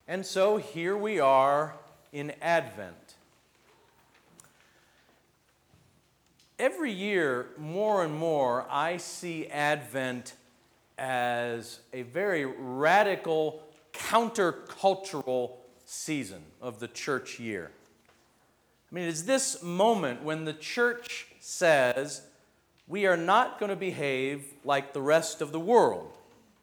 And so here we are in Advent. Every year, more and more, I see Advent as a very radical, countercultural season of the church year. I mean, it's this moment when the church says, we are not going to behave like the rest of the world.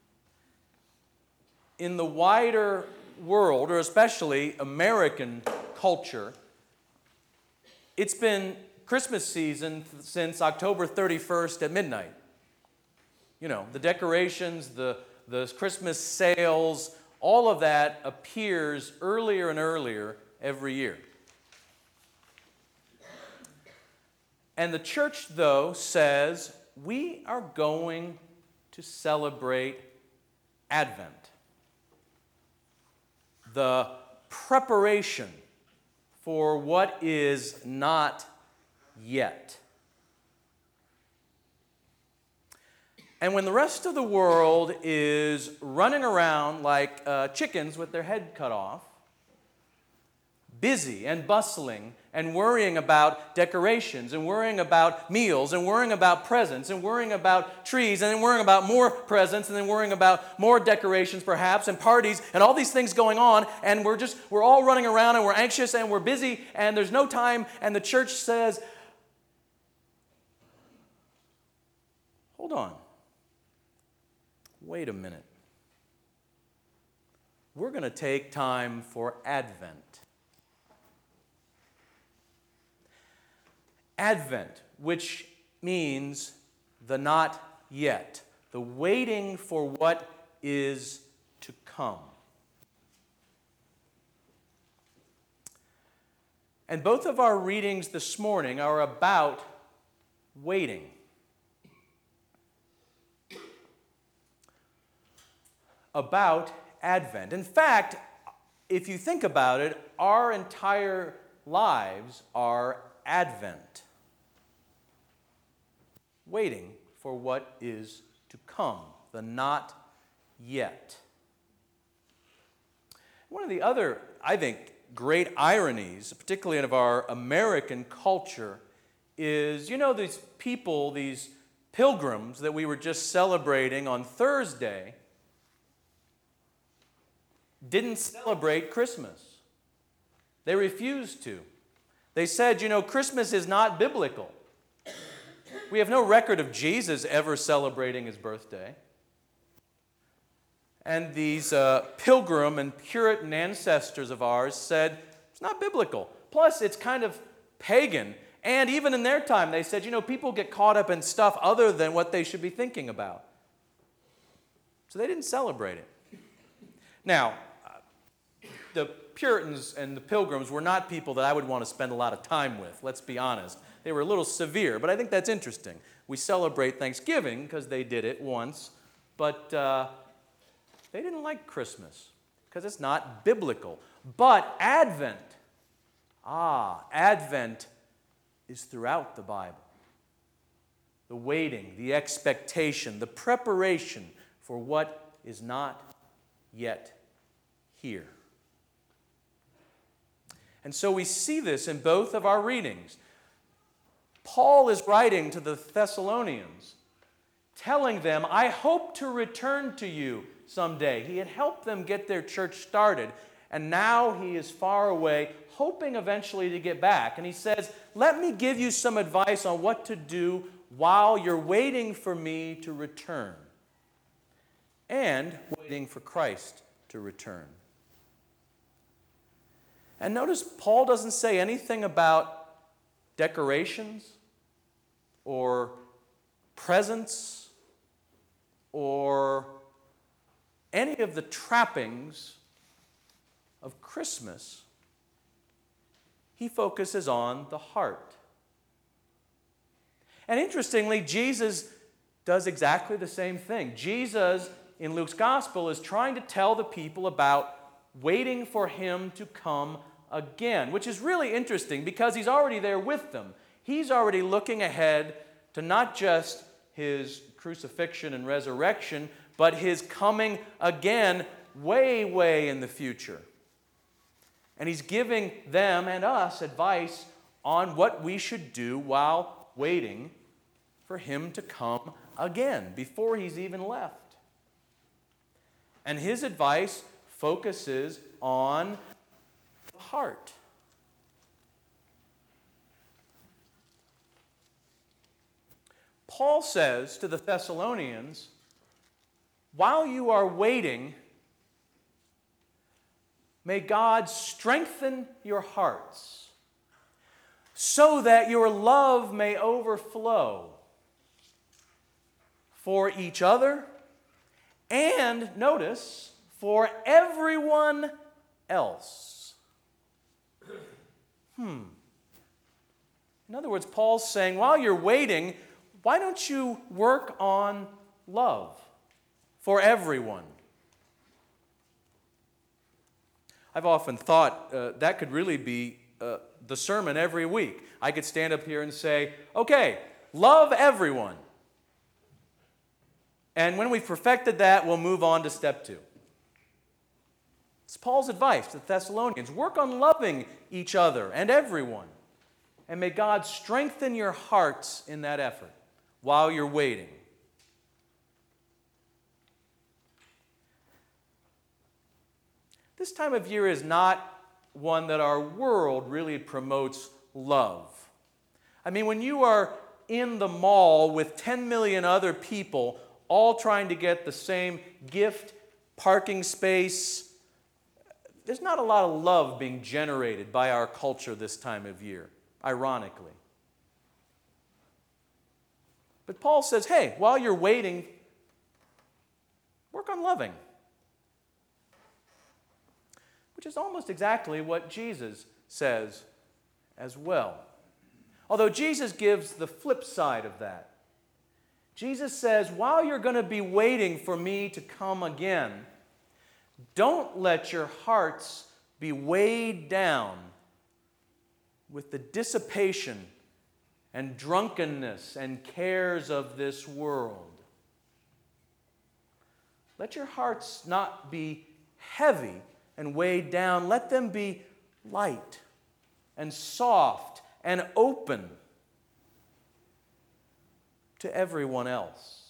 In the wider world, or especially American culture, it's been Christmas season since October 31st at midnight. You know, the decorations, the Christmas sales, all of that appears earlier and earlier every year. And the church, though, says we are going to celebrate Advent, the preparation for what is not yet. And when the rest of the world is running around like chickens with their head cut off, busy and bustling and worrying about decorations and worrying about meals and worrying about presents and worrying about trees and then worrying about more presents and then worrying about more decorations perhaps and parties and all these things going on, and we're all running around and we're anxious and we're busy and there's no time, and the church says, hold on, wait a minute. We're going to take time for Advent. Advent, which means the not yet, the waiting for what is to come. And both of our readings this morning are about waiting. About Advent. In fact, if you think about it, our entire lives are Advent. Waiting for what is to come, the not yet. One of the other, I think, great ironies, particularly of our American culture, is, you know, these people, these pilgrims that we were just celebrating on Thursday, didn't celebrate Christmas. They refused to. They said, you know, Christmas is not biblical. We have no record of Jesus ever celebrating his birthday. And these pilgrim and Puritan ancestors of ours said, it's not biblical. Plus, it's kind of pagan. And even in their time, they said, you know, people get caught up in stuff other than what they should be thinking about. So they didn't celebrate it. Now, the Puritans and the Pilgrims were not people that I would want to spend a lot of time with, let's be honest. They were a little severe, but I think that's interesting. We celebrate Thanksgiving because they did it once, but they didn't like Christmas because it's not biblical. But Advent is throughout the Bible. The waiting, the expectation, the preparation for what is not yet here. And so we see this in both of our readings. Paul is writing to the Thessalonians, telling them, I hope to return to you someday. He had helped them get their church started, and now he is far away, hoping eventually to get back. And he says, let me give you some advice on what to do while you're waiting for me to return and waiting for Christ to return. And notice Paul doesn't say anything about decorations or presents or any of the trappings of Christmas. He focuses on the heart. And interestingly, Jesus does exactly the same thing. Jesus, in Luke's gospel, is trying to tell the people about waiting for him to come again, which is really interesting because he's already there with them. He's already looking ahead to not just his crucifixion and resurrection, but his coming again way, way in the future. And he's giving them and us advice on what we should do while waiting for him to come again, before he's even left. And his advice focuses on the heart. Paul says to the Thessalonians, while you are waiting, may God strengthen your hearts so that your love may overflow for each other and, notice, for everyone else. In other words, Paul's saying, while you're waiting, why don't you work on love for everyone? I've often thought that could really be the sermon every week. I could stand up here and say, okay, love everyone. And when we've perfected that, we'll move on to step 2. It's Paul's advice to the Thessalonians. Work on loving each other and everyone. And may God strengthen your hearts in that effort while you're waiting. This time of year is not one that our world really promotes love. I mean, when you are in the mall with 10 million other people all trying to get the same gift, parking space, there's not a lot of love being generated by our culture this time of year, ironically. But Paul says, hey, while you're waiting, work on loving. Which is almost exactly what Jesus says as well. Although Jesus gives the flip side of that. Jesus says, while you're going to be waiting for me to come again, don't let your hearts be weighed down with the dissipation and drunkenness and cares of this world. Let your hearts not be heavy and weighed down. Let them be light and soft and open to everyone else.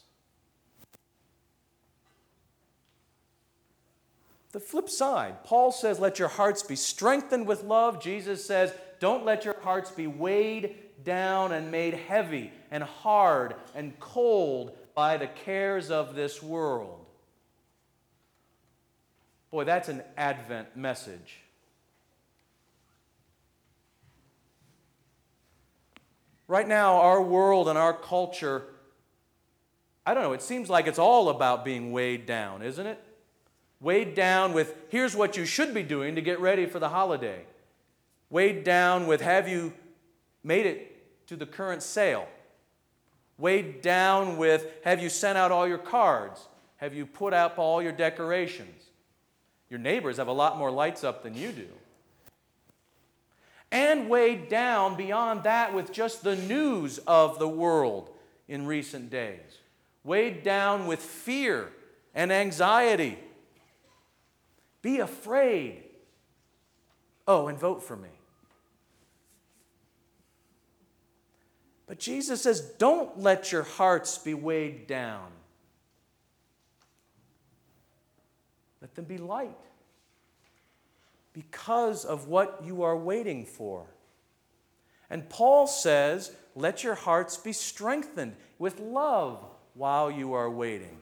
The flip side, Paul says, let your hearts be strengthened with love. Jesus says, don't let your hearts be weighed down and made heavy and hard and cold by the cares of this world. Boy, that's an Advent message. Right now, our world and our culture, I don't know, it seems like it's all about being weighed down, isn't it? Weighed down with, here's what you should be doing to get ready for the holiday. Weighed down with, have you made it to the current sale? Weighed down with, have you sent out all your cards? Have you put up all your decorations? Your neighbors have a lot more lights up than you do. And weighed down beyond that with just the news of the world in recent days. Weighed down with fear and anxiety. Be afraid. Oh, and vote for me. But Jesus says, don't let your hearts be weighed down. Let them be light because of what you are waiting for. And Paul says, let your hearts be strengthened with love while you are waiting.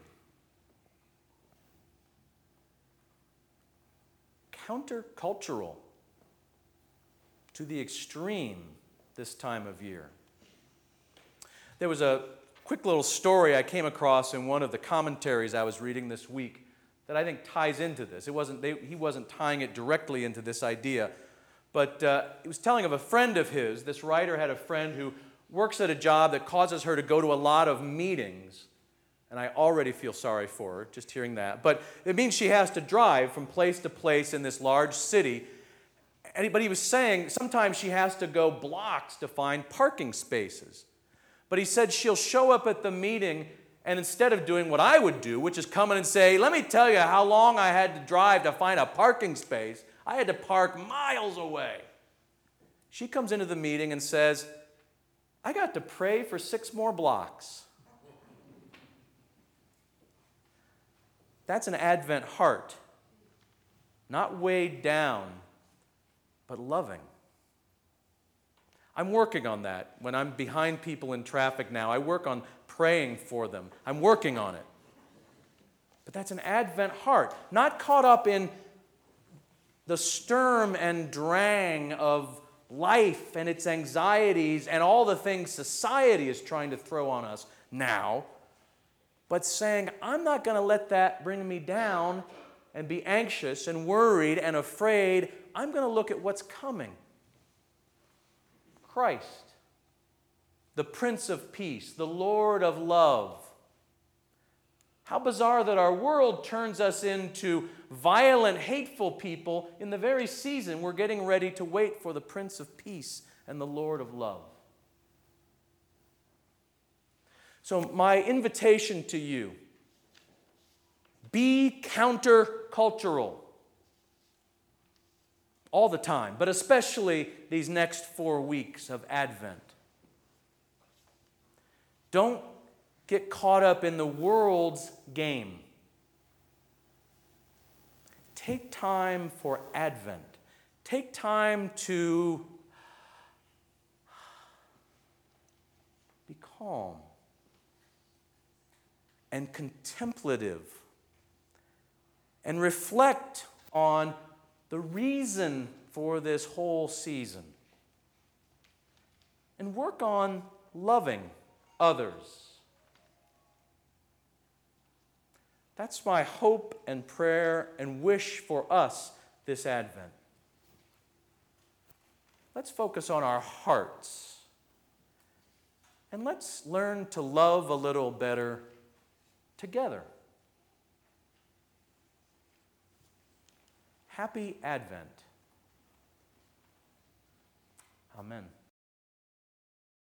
Countercultural to the extreme this time of year. There was a quick little story I came across in one of the commentaries I was reading this week that I think ties into this. He wasn't tying it directly into this idea, but he was telling of a friend of his. This writer had a friend who works at a job that causes her to go to a lot of meetings, and I already feel sorry for her just hearing that. But it means she has to drive from place to place in this large city. But he was saying sometimes she has to go blocks to find parking spaces. But he said she'll show up at the meeting, and instead of doing what I would do, which is come in and say, let me tell you how long I had to drive to find a parking space, I had to park miles away. She comes into the meeting and says, I got to pray for 6 more blocks. That's an Advent heart. Not weighed down, but loving. I'm working on that. When I'm behind people in traffic now, I work on praying for them. I'm working on it. But that's an Advent heart, not caught up in the sturm and drang of life and its anxieties and all the things society is trying to throw on us now, but saying, I'm not going to let that bring me down and be anxious and worried and afraid. I'm going to look at what's coming. Christ, the Prince of Peace, the Lord of love. How bizarre that our world turns us into violent, hateful people in the very season we're getting ready to wait for the Prince of Peace and the Lord of love. So my invitation to you, be countercultural all the time, but especially these next 4 weeks of Advent. Don't get caught up in the world's game. Take time for Advent. Take time to be calm and contemplative and reflect on the reason for this whole season. And work on loving others. That's my hope and prayer and wish for us this Advent. Let's focus on our hearts. And let's learn to love a little better together. Happy Advent. Amen.